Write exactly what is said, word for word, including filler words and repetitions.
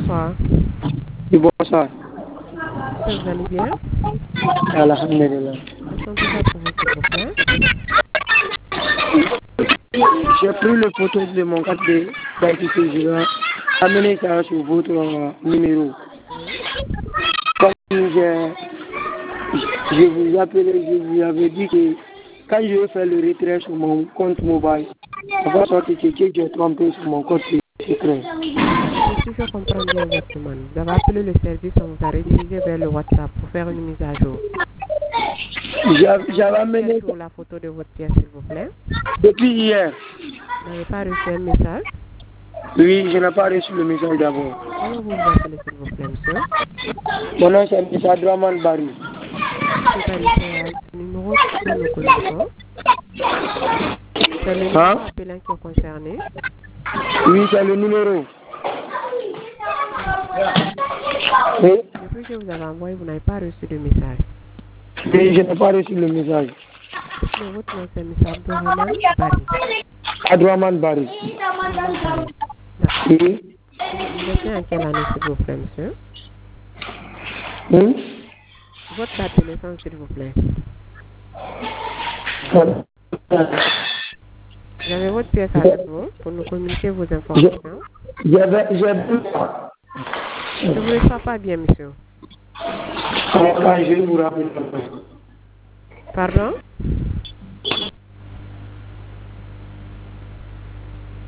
bonsoir. Oui, bonsoir. Monsieur, vous allez bien? Alhamdulillah. Est-ce qu'on peut faire pour vous, s'il vous plaît? J'ai pris le photo de mon carte d'identité. Je vais amener ça sur votre euh, numéro. Oui. Comme j'ai, je vous appelais, je vous avais dit que quand je vais faire le retrait sur mon compte mobile, ça va sortir que j'ai trompé sur mon compte secret. Monsieur, si je comprends bien votre demande, vous avez appelé le service, on vous a redirigé vers le WhatsApp pour faire une mise à jour. J'avais j'avais amené Sur la photo de votre pièce, s'il vous plaît. depuis hier. Vous n'avez pas reçu un message? Oui, je n'ai pas reçu le message d'abord. Comment vous vous appelez, s'il vous plaît, monsieur? Mon nom c'est M. Abdraman Barry. C'est pas le numéro que nous connaissons. C'est le numéro Hein? appelant qui est concerné. Oui, c'est le numéro. Oui. Depuis que vous avez envoyé, vous n'avez pas reçu de message. Oui, je n'ai pas reçu le message. Mais votre nom c'est M. Abdraman Barry. Abdraman Barry. Oui. Vous êtes né en quelle année, s'il vous plaît, monsieur? Oui. Votre date de naissance, s'il vous plaît. Vous avez votre pièce avec vous pour nous communiquer vos informations. J'avais, j'ai Je ne vous reçois pas bien, monsieur. Quand je vous rappelle. Pardon?